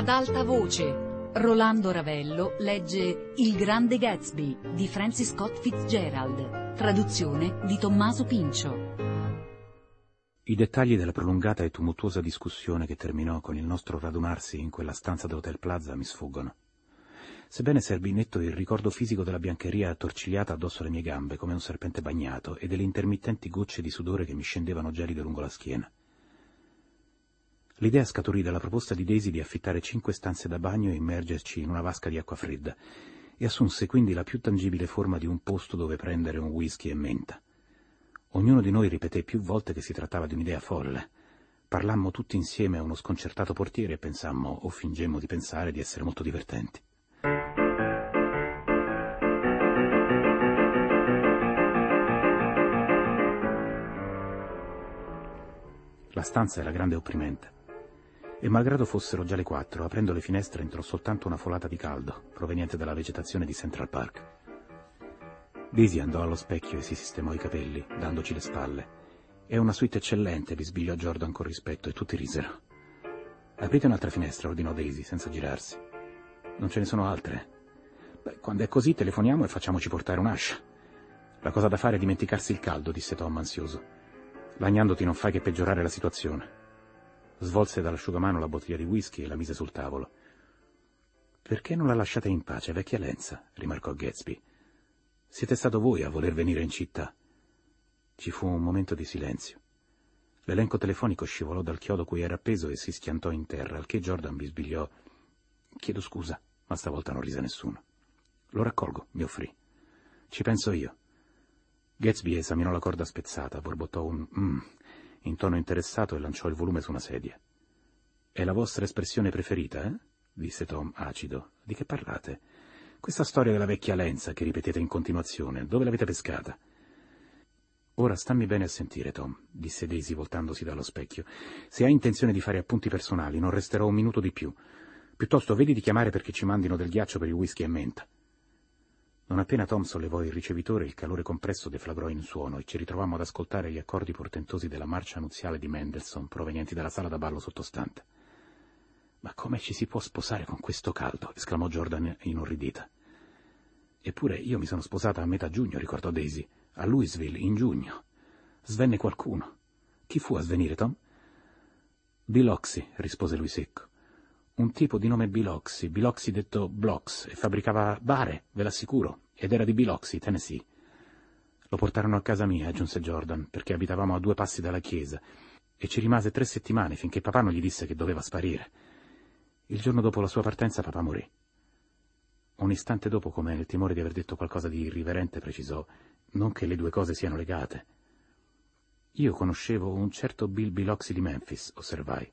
Ad alta voce, Rolando Ravello legge Il Grande Gatsby di Francis Scott Fitzgerald, traduzione di Tommaso Pincio. I dettagli della prolungata e tumultuosa discussione che terminò con il nostro radunarsi in quella stanza dell'Hotel Plaza mi sfuggono. Sebbene serbi netto il ricordo fisico della biancheria attorcigliata addosso alle mie gambe come un serpente bagnato e delle intermittenti gocce di sudore che mi scendevano gelide lungo la schiena. L'idea scaturì dalla proposta di Daisy di affittare 5 stanze da bagno e immergerci in una vasca di acqua fredda, e assunse quindi la più tangibile forma di un posto dove prendere un whisky e menta. Ognuno di noi ripeté più volte che si trattava di un'idea folle. Parlammo tutti insieme a uno sconcertato portiere e pensammo, o fingemmo di pensare, di essere molto divertenti. La stanza era grande e opprimente, e malgrado fossero già le 4, aprendo le finestre entrò soltanto una folata di caldo, proveniente dalla vegetazione di Central Park. Daisy andò allo specchio e si sistemò i capelli, dandoci le spalle. «È una suite eccellente», bisbigliò Jordan con rispetto, e tutti risero. «Aprite un'altra finestra», ordinò Daisy, senza girarsi. «Non ce ne sono altre?» «Beh, quando è così telefoniamo e facciamoci portare un'ascia». «La cosa da fare è dimenticarsi il caldo», disse Tom ansioso. «Lagnandoti non fai che peggiorare la situazione». Svolse dall'asciugamano la bottiglia di whisky e la mise sul tavolo. «Perché non la lasciate in pace, vecchia lenza?» rimarcò Gatsby. «Siete stato voi a voler venire in città». Ci fu un momento di silenzio. L'elenco telefonico scivolò dal chiodo cui era appeso e si schiantò in terra, al che Jordan bisbigliò: «Chiedo scusa», ma stavolta non rise nessuno. «Lo raccolgo», mi offrì. «Ci penso io». Gatsby esaminò la corda spezzata, borbottò un in tono interessato e lanciò il volume su una sedia. «È la vostra espressione preferita, eh?» disse Tom, acido. «Di che parlate? Questa storia della vecchia lenza che ripetete in continuazione, dove l'avete pescata?» «Ora stammi bene a sentire, Tom», disse Daisy voltandosi dallo specchio. «Se hai intenzione di fare appunti personali, non resterò un minuto di più. Piuttosto vedi di chiamare perché ci mandino del ghiaccio per il whisky e menta». Non appena Tom sollevò il ricevitore, il calore compresso deflagrò in suono e ci ritrovammo ad ascoltare gli accordi portentosi della marcia nuziale di Mendelssohn provenienti dalla sala da ballo sottostante. «Ma come ci si può sposare con questo caldo?» esclamò Jordan inorridita. «Eppure io mi sono sposata a metà giugno», ricordò Daisy, «a Louisville, in giugno. Svenne qualcuno. Chi fu a svenire, Biloxi», rispose lui secco. «Un tipo di nome Biloxi detto Blocks, e fabbricava bare, ve l'assicuro, ed era di Biloxi, Tennessee. Lo portarono a casa mia», aggiunse Jordan, «perché abitavamo a 2 passi dalla chiesa, e ci rimase 3 settimane finché papà non gli disse che doveva sparire. Il giorno dopo la sua partenza papà morì». Un istante dopo, come nel timore di aver detto qualcosa di irriverente, precisò: «Non che le 2 cose siano legate». «Io conoscevo un certo Bill Biloxi di Memphis», osservai.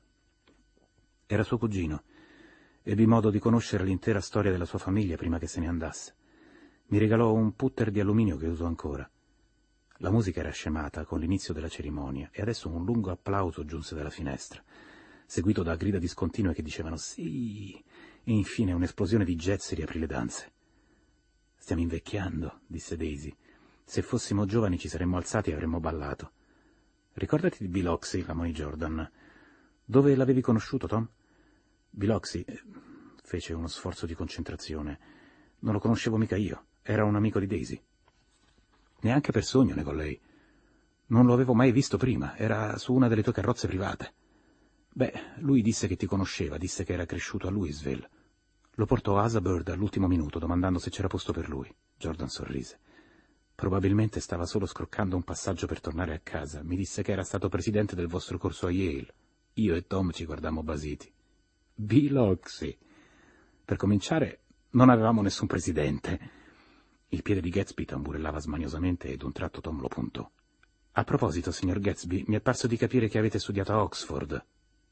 «Era suo cugino. Ebbi modo di conoscere l'intera storia della sua famiglia prima che se ne andasse. Mi regalò un putter di alluminio che uso ancora». La musica era scemata con l'inizio della cerimonia e adesso un lungo applauso giunse dalla finestra, seguito da grida discontinue che dicevano «sì», e infine un'esplosione di jazz riaprì le danze. «Stiamo invecchiando», disse Daisy. «Se fossimo giovani ci saremmo alzati e avremmo ballato». «Ricordati di Biloxi», la ammonì Jordan. «Dove l'avevi conosciuto, Tom?» «Biloxi», fece uno sforzo di concentrazione. «Non lo conoscevo mica io, era un amico di Daisy». «Neanche per sogno», negò lei. «Non lo avevo mai visto prima, era su una delle tue carrozze private». «Beh, lui disse che ti conosceva, disse che era cresciuto a Louisville. Lo portò a Asabird all'ultimo minuto, domandando se c'era posto per lui». Jordan sorrise. «Probabilmente stava solo scroccando un passaggio per tornare a casa. Mi disse che era stato presidente del vostro corso a Yale». Io e Tom ci guardammo basiti. «Biloxi! Per cominciare, non avevamo nessun presidente». Il piede di Gatsby tamburellava smaniosamente e d'un tratto Tom lo puntò. «A proposito, signor Gatsby, mi è parso di capire che avete studiato a Oxford».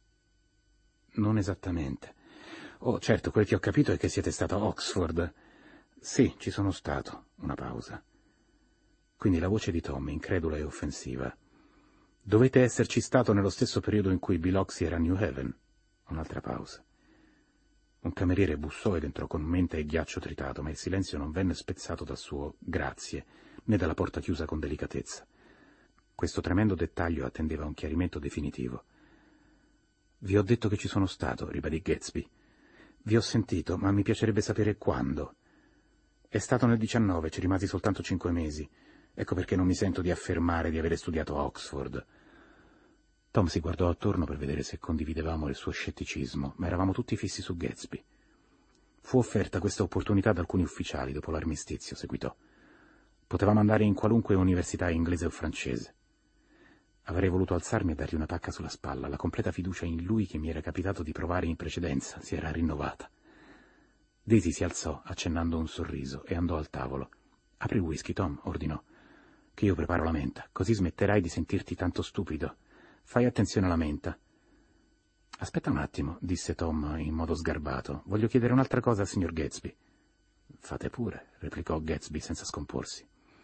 «Non esattamente». «Oh, certo, quel che ho capito è che siete stato a Oxford». «Sì, ci sono stato». Una pausa. Quindi la voce di Tom, incredula e offensiva. «Dovete esserci stato nello stesso periodo in cui Biloxi era a New Haven». Un'altra pausa. Un cameriere bussò ed entrò con menta e ghiaccio tritato, ma il silenzio non venne spezzato dal suo «grazie», né dalla porta chiusa con delicatezza. Questo tremendo dettaglio attendeva un chiarimento definitivo. «Vi ho detto che ci sono stato», ribadì Gatsby. Vi ho sentito, ma mi piacerebbe sapere quando. È stato nel 19, ci rimasi soltanto 5 mesi. Ecco perché non mi sento di affermare di avere studiato a Oxford. Tom si guardò attorno per vedere se condividevamo il suo scetticismo, ma eravamo tutti fissi su Gatsby. Fu offerta questa opportunità da alcuni ufficiali dopo l'armistizio, seguitò. Potevamo andare in qualunque università inglese o francese. Avrei voluto alzarmi e dargli una pacca sulla spalla. La completa fiducia in lui che mi era capitato di provare in precedenza si era rinnovata. Daisy si alzò, accennando un sorriso, e andò al tavolo. «Apri il whisky, Tom», ordinò, «che io preparo la menta, così smetterai di sentirti tanto stupido. Fai attenzione alla menta». «Aspetta un attimo», disse Tom in modo sgarbato. «Voglio chiedere un'altra cosa al signor Gatsby». «Fate pure», replicò Gatsby senza scomporsi.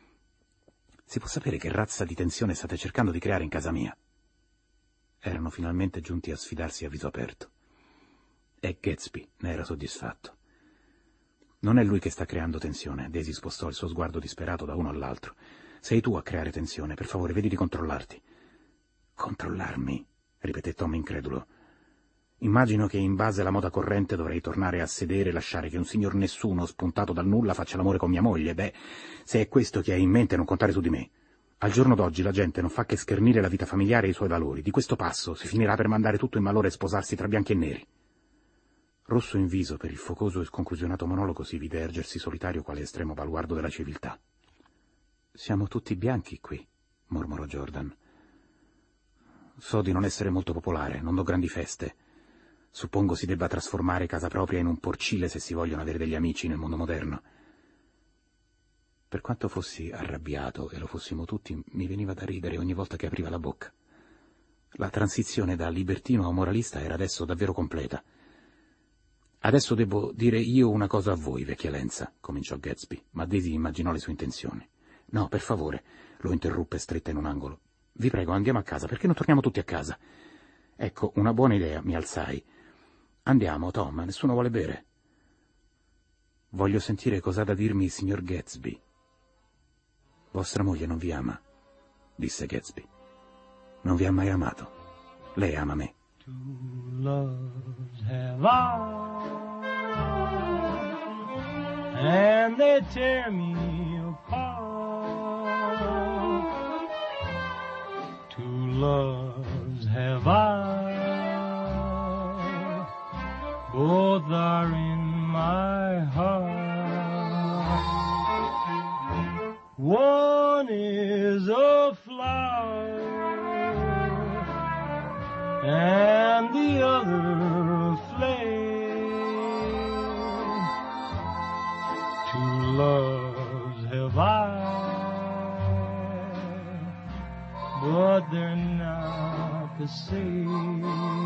«Si può sapere che razza di tensione state cercando di creare in casa mia?» Erano finalmente giunti a sfidarsi a viso aperto. E Gatsby ne era soddisfatto. «Non è lui che sta creando tensione», Daisy spostò il suo sguardo disperato da uno all'altro. «Sei tu a creare tensione, per favore, vedi di controllarti». «Controllarmi?» ripeté Tom incredulo. «Immagino che in base alla moda corrente dovrei tornare a sedere e lasciare che un signor nessuno spuntato dal nulla faccia l'amore con mia moglie. Beh, se è questo che hai in mente, non contare su di me. Al giorno d'oggi la gente non fa che schernire la vita familiare e i suoi valori. Di questo passo si finirà per mandare tutto in malore e sposarsi tra bianchi e neri». Rosso in viso per il focoso e sconclusionato monologo, si vide ergersi solitario quale estremo baluardo della civiltà. «Siamo tutti bianchi qui», mormorò Jordan. «So di non essere molto popolare, non do grandi feste. Suppongo si debba trasformare casa propria in un porcile se si vogliono avere degli amici nel mondo moderno». Per quanto fossi arrabbiato, e lo fossimo tutti, mi veniva da ridere ogni volta che apriva la bocca. La transizione da libertino a moralista era adesso davvero completa. «Adesso devo dire io una cosa a voi, vecchia lenza», cominciò Gatsby, ma Daisy immaginò le sue intenzioni. «No, per favore», lo interruppe stretta in un angolo. «Vi prego, andiamo a casa, perché non torniamo tutti a casa?» «Ecco, una buona idea», mi alzai. «Andiamo, Tom, nessuno vuole bere?» «Voglio sentire cosa ha da dirmi il signor Gatsby». «Vostra moglie non vi ama», disse Gatsby. «Non vi ha mai amato. Lei ama me». Two loves have I, and they tear me apart. Two loves have I, both are in my heart. One is a flower, and the other a flame. Two loves have I, but they're not the same.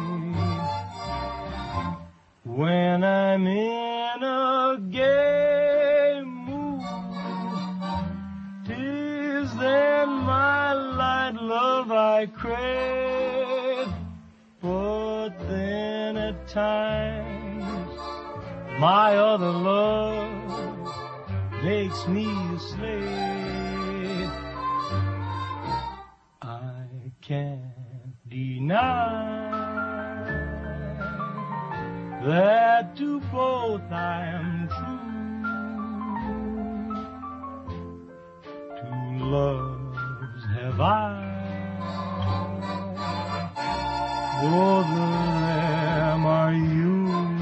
When I'm in a gay mood, 'tis then my light love I crave. But then at times my other love makes me a slave. I can't deny that to both I am true. Two loves have I, both of them are you.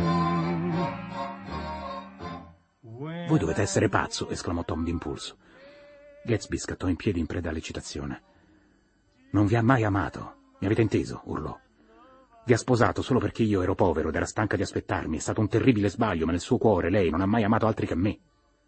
«Voi dovete essere pazzo», esclamò Tom d'impulso. Gatsby scattò in piedi in preda all'eccitazione. «Non vi ha mai amato, mi avete inteso?» urlò. «Vi ha sposato solo perché io ero povero ed era stanca di aspettarmi. È stato un terribile sbaglio, ma nel suo cuore lei non ha mai amato altri che me».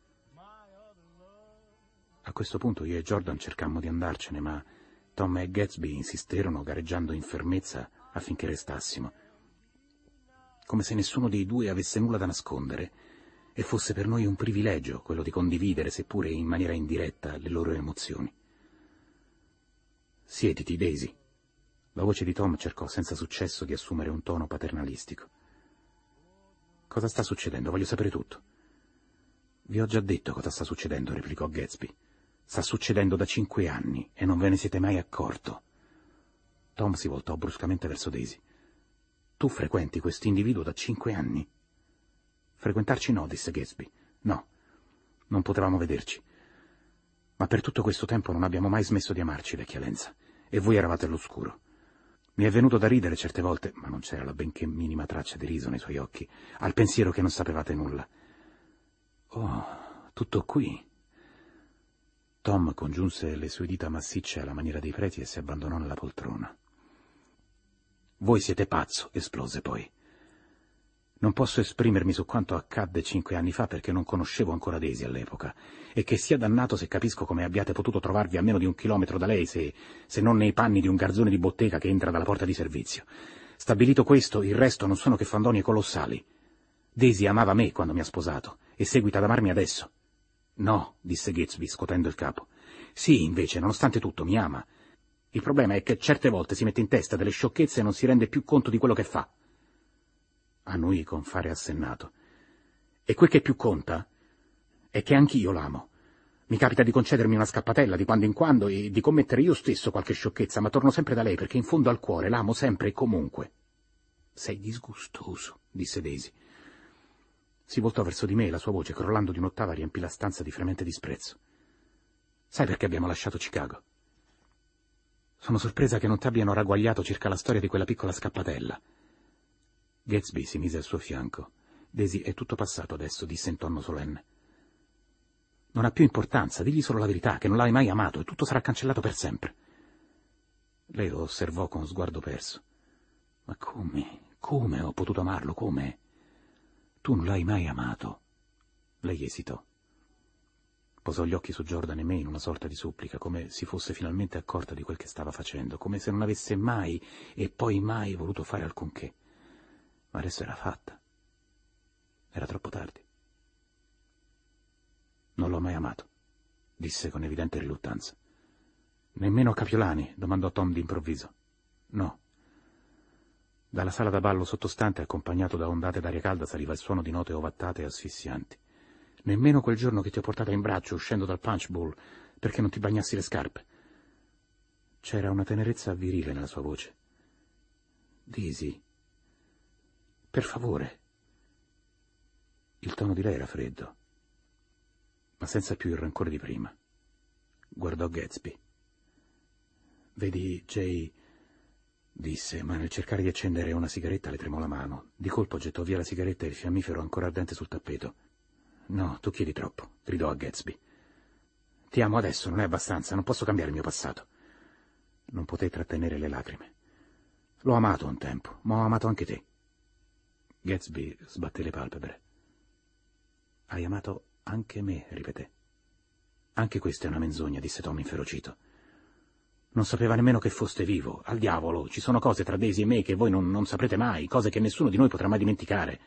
A questo punto io e Jordan cercammo di andarcene, ma Tom e Gatsby insisterono, gareggiando in fermezza affinché restassimo, come se nessuno dei due avesse nulla da nascondere e fosse per noi un privilegio quello di condividere, seppure in maniera indiretta, le loro emozioni. «Siediti, Daisy». La voce di Tom cercò senza successo di assumere un tono paternalistico. «Cosa sta succedendo? Voglio sapere tutto». «Vi ho già detto cosa sta succedendo», replicò Gatsby. «Sta succedendo da 5 anni e non ve ne siete mai accorto». Tom si voltò bruscamente verso Daisy. «Tu frequenti questo individuo da 5 anni?» Frequentarci no, disse Gatsby. No, non potevamo vederci. Ma per tutto questo tempo non abbiamo mai smesso di amarci, vecchia Lenza, e voi eravate all'oscuro. Mi è venuto da ridere certe volte, ma non c'era la benché minima traccia di riso nei suoi occhi, al pensiero che non sapevate nulla. Oh, tutto qui. Tom congiunse le sue dita massicce alla maniera dei preti e si abbandonò nella poltrona. Voi siete pazzo, esplose poi. Non posso esprimermi su quanto accadde 5 anni fa perché non conoscevo ancora Daisy all'epoca, e che sia dannato se capisco come abbiate potuto trovarvi a meno di 1 chilometro da lei, se non nei panni di un garzone di bottega che entra dalla porta di servizio. Stabilito questo, il resto non sono che fandonie colossali. Daisy amava me quando mi ha sposato, e seguita ad amarmi adesso. No, disse Gatsby, scotendo il capo. Sì, invece, nonostante tutto, mi ama. Il problema è che certe volte si mette in testa delle sciocchezze e non si rende più conto di quello che fa. Annui con fare assennato. E quel che più conta è che anch'io l'amo. Mi capita di concedermi una scappatella di quando in quando e di commettere io stesso qualche sciocchezza, ma torno sempre da lei perché in fondo al cuore l'amo sempre e comunque. Sei disgustoso, disse Daisy. Si voltò verso di me e la sua voce, crollando di un'ottava, riempì la stanza di fremente disprezzo. Sai perché abbiamo lasciato Chicago? Sono sorpresa che non ti abbiano ragguagliato circa la storia di quella piccola scappatella. Gatsby si mise al suo fianco. Daisy, è tutto passato adesso, disse in tono solenne. Non ha più importanza, digli solo la verità, che non l'hai mai amato e tutto sarà cancellato per sempre. Lei lo osservò con sguardo perso. Ma come ho potuto amarlo, come? Tu non l'hai mai amato. Lei esitò. Posò gli occhi su Jordan e me in una sorta di supplica, come si fosse finalmente accorta di quel che stava facendo, come se non avesse mai e poi mai voluto fare alcunché. Ma adesso era fatta. Era troppo tardi. Non l'ho mai amato, disse con evidente riluttanza. Nemmeno Capiolani? Domandò Tom d'improvviso. No. Dalla sala da ballo sottostante, accompagnato da ondate d'aria calda, saliva il suono di note ovattate e asfissianti. Nemmeno quel giorno che ti ho portata in braccio uscendo dal punch bowl perché non ti bagnassi le scarpe. C'era una tenerezza virile nella sua voce. Daisy, per favore. Il tono di lei era freddo, ma senza più il rancore di prima. Guardò Gatsby. Vedi, Jay, disse, ma nel cercare di accendere una sigaretta le tremò la mano. Di colpo gettò via la sigaretta e il fiammifero ancora ardente sul tappeto. No, tu chiedi troppo, gridò a Gatsby. Ti amo adesso, non è abbastanza, non posso cambiare il mio passato. Non potei trattenere le lacrime. L'ho amato un tempo, ma ho amato anche te. Gatsby sbatté le palpebre. Hai amato anche me, ripeté. Anche questa è una menzogna, disse Tom inferocito. Non sapeva nemmeno che foste vivo. Al diavolo, ci sono cose tra Daisy e me che voi non saprete mai, cose che nessuno di noi potrà mai dimenticare.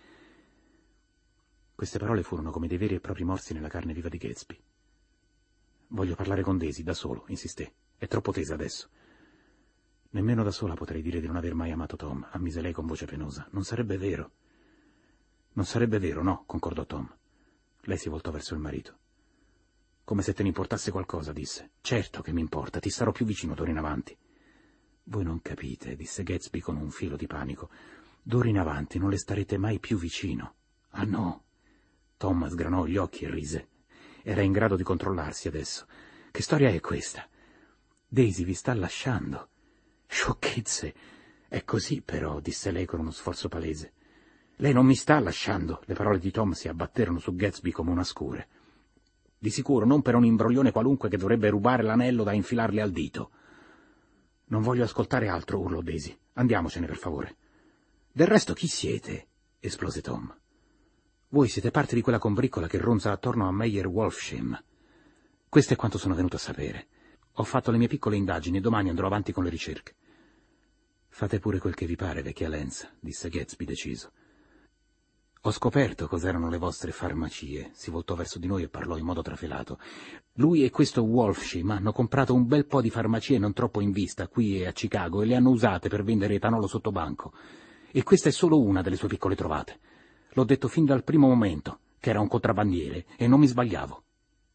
Queste parole furono come dei veri e propri morsi nella carne viva di Gatsby. Voglio parlare con Daisy, da solo, insisté. È troppo tesa adesso. Nemmeno da sola potrei dire di non aver mai amato Tom, ammise lei con voce penosa. Non sarebbe vero. Non sarebbe vero, no, concordò Tom. Lei si voltò verso il marito. Come se te ne importasse qualcosa, disse. Certo che mi importa, ti starò più vicino d'ora in avanti. Voi non capite, disse Gatsby con un filo di panico. D'ora in avanti non le starete mai più vicino. Ah no? Tom sgranò gli occhi e rise. Era in grado di controllarsi adesso. Che storia è questa? Daisy vi sta lasciando. Sciocchezze. È così, però, disse lei con uno sforzo palese. Lei non mi sta lasciando. Le parole di Tom si abbatterono su Gatsby come una scure. Di sicuro non per un imbroglione qualunque che dovrebbe rubare l'anello da infilarle al dito. Non voglio ascoltare altro, urlò Daisy. Andiamocene, per favore. Del resto chi siete? Esplose Tom. Voi siete parte di quella combriccola che ronza attorno a Meyer Wolfsheim. Questo è quanto sono venuto a sapere. Ho fatto le mie piccole indagini e domani andrò avanti con le ricerche. Fate pure quel che vi pare, vecchia Lenza, disse Gatsby deciso. Ho scoperto cos'erano le vostre farmacie. Si voltò verso di noi e parlò in modo trafelato. Lui e questo Wolfsheim hanno comprato un bel po' di farmacie non troppo in vista qui e a Chicago e le hanno usate per vendere etanolo sotto banco. E questa è solo una delle sue piccole trovate. L'ho detto fin dal primo momento, che era un contrabbandiere, e non mi sbagliavo.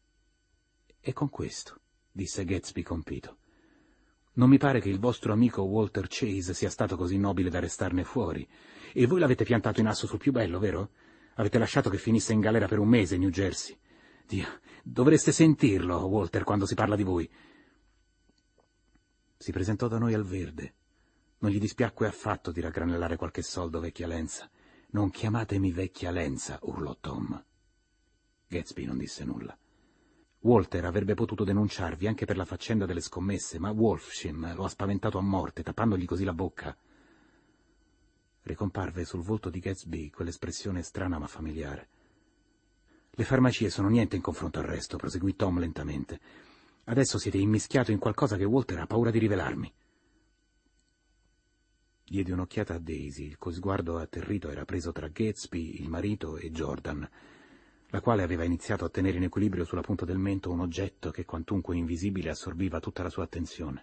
E con questo, disse Gatsby compito. Non mi pare che il vostro amico Walter Chase sia stato così nobile da restarne fuori. E voi l'avete piantato in asso sul più bello, vero? Avete lasciato che finisse in galera per un mese in New Jersey. Dio, dovreste sentirlo, Walter, quando si parla di voi. Si presentò da noi al Verde. Non gli dispiacque affatto di raggranellare qualche soldo, vecchia Lenza. Non chiamatemi vecchia Lenza, urlò Tom. Gatsby non disse nulla. Walter avrebbe potuto denunciarvi anche per la faccenda delle scommesse, ma Wolfshim lo ha spaventato a morte, tappandogli così la bocca. Ricomparve sul volto di Gatsby quell'espressione strana ma familiare. Le farmacie sono niente in confronto al resto, proseguì Tom lentamente. Adesso siete immischiato in qualcosa che Walter ha paura di rivelarmi. Diede un'occhiata a Daisy, il cui sguardo atterrito era preso tra Gatsby, il marito, e Jordan, la quale aveva iniziato a tenere in equilibrio sulla punta del mento un oggetto che, quantunque invisibile, assorbiva tutta la sua attenzione.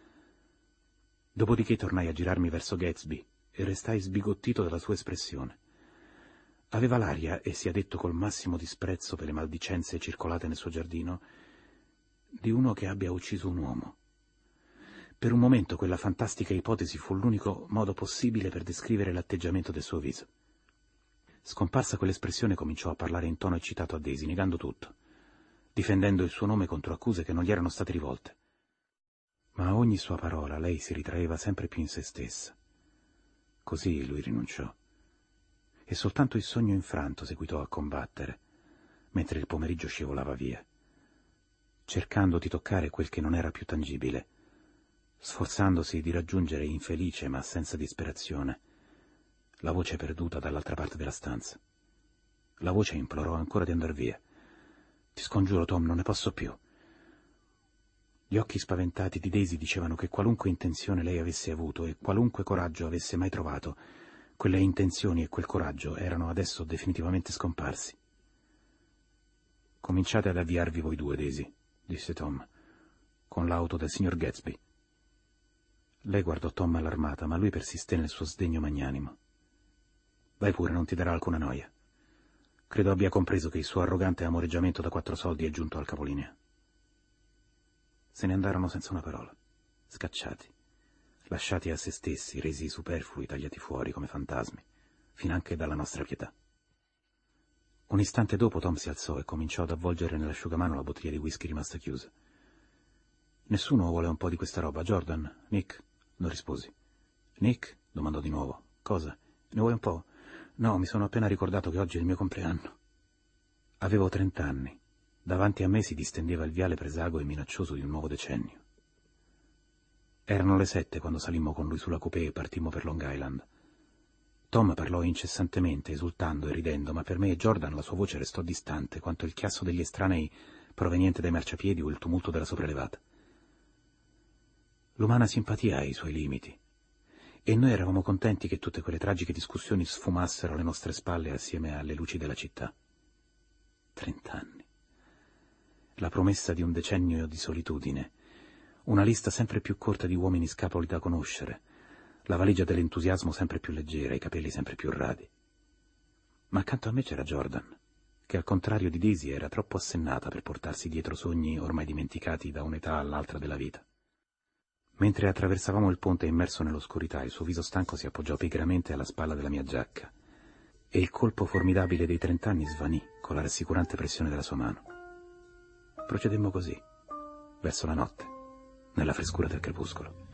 Dopodiché tornai a girarmi verso Gatsby e restai sbigottito dalla sua espressione. Aveva l'aria, e sia detto col massimo disprezzo per le maldicenze circolate nel suo giardino, di uno che abbia ucciso un uomo. Per un momento quella fantastica ipotesi fu l'unico modo possibile per descrivere l'atteggiamento del suo viso. Scomparsa quell'espressione, cominciò a parlare in tono eccitato a Daisy, negando tutto, difendendo il suo nome contro accuse che non gli erano state rivolte. Ma a ogni sua parola lei si ritraeva sempre più in se stessa. Così lui rinunciò, e soltanto il sogno infranto seguitò a combattere, mentre il pomeriggio scivolava via, cercando di toccare quel che non era più tangibile, sforzandosi di raggiungere infelice ma senza disperazione la voce perduta dall'altra parte della stanza. La voce implorò ancora di andar via. «Ti scongiuro, Tom, non ne posso più». Gli occhi spaventati di Daisy dicevano che qualunque intenzione lei avesse avuto e qualunque coraggio avesse mai trovato, quelle intenzioni e quel coraggio erano adesso definitivamente scomparsi. «Cominciate ad avviarvi voi due, Daisy», disse Tom, «con l'auto del signor Gatsby». Lei guardò Tom allarmata, ma lui persisté nel suo sdegno magnanimo. «Vai pure, non ti darà alcuna noia. Credo abbia compreso che il suo arrogante amoreggiamento da 4 soldi è giunto al capolinea». Se ne andarono senza una parola, scacciati, lasciati a se stessi, resi superflui, tagliati fuori come fantasmi, finanche dalla nostra pietà. Un istante dopo Tom si alzò e cominciò ad avvolgere nell'asciugamano la bottiglia di whisky rimasta chiusa. «Nessuno vuole un po' di questa roba, Jordan? Nick?» Non risposi. «Nick?» domandò di nuovo. «Cosa? Ne vuoi un po'?» «No, mi sono appena ricordato che oggi è il mio compleanno». Avevo 30 anni. Davanti a me si distendeva il viale presago e minaccioso di un nuovo decennio. Erano le 7 quando salimmo con lui sulla coupé e partimmo per Long Island. Tom parlò incessantemente, esultando e ridendo, ma per me e Jordan la sua voce restò distante quanto il chiasso degli estranei proveniente dai marciapiedi o il tumulto della sopraelevata. L'umana simpatia ha i suoi limiti, e noi eravamo contenti che tutte quelle tragiche discussioni sfumassero alle nostre spalle assieme alle luci della città. 30 anni. La promessa di un decennio di solitudine, una lista sempre più corta di uomini scapoli da conoscere, la valigia dell'entusiasmo sempre più leggera, i capelli sempre più radi. Ma accanto a me c'era Jordan, che al contrario di Daisy era troppo assennata per portarsi dietro sogni ormai dimenticati da un'età all'altra della vita. Mentre attraversavamo il ponte immerso nell'oscurità, il suo viso stanco si appoggiò pigramente alla spalla della mia giacca, e il colpo formidabile dei 30 anni svanì con la rassicurante pressione della sua mano. Procedemmo così, verso la notte, nella frescura del crepuscolo.